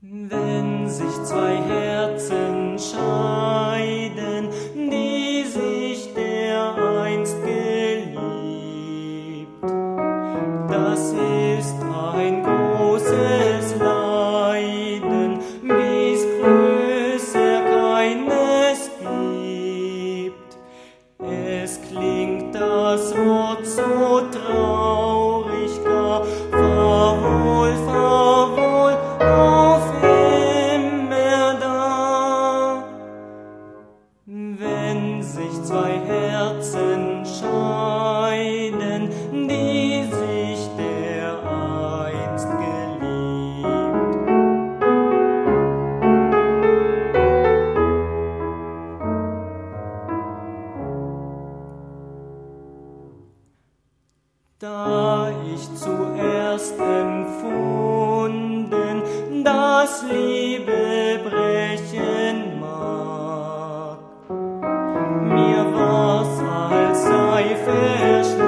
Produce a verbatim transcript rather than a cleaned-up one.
Wenn sich zwei Herzen scheiden, die sich dereinst geliebt, das ist ein großes Leiden, wie's größer keines gibt. Es klingt das Wort so traurig gar, fahrwohl, fahrwohl, auf immerdar. Wenn sich zwei Herzen scheiden, die sich dereinst geliebt, da ich zuerst empfunden, dass Liebe brechen mag, mir war's, als sei verschwunden